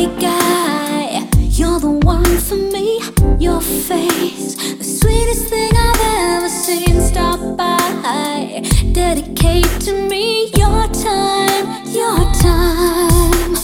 Hey guy, you're the one for me. Your face, the sweetest thing I've ever seen. Stop by, dedicate to me your time, your time.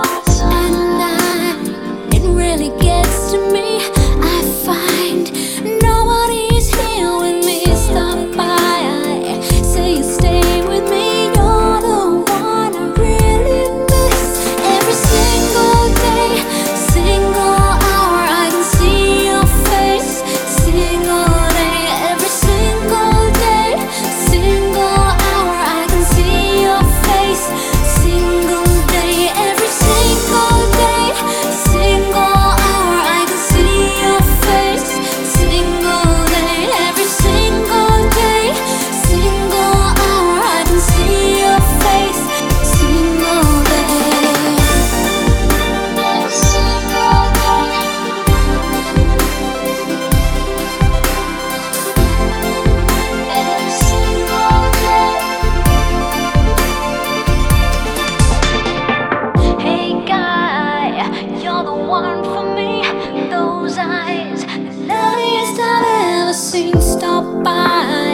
And it really gets to me. I find nobody's here with me. Stop by, say you stay with me. You're the one I really miss. Every single day, single hour, I can see your face. Single day, every single day, single hour, I can see your face. Single day, every single day, single hour, I can see your face. Single day, every single day, single hour, I can see your face. Single day, single day. Hey guy, you're the one for me. Those eyes, the loveliest I've ever seen. Stop by,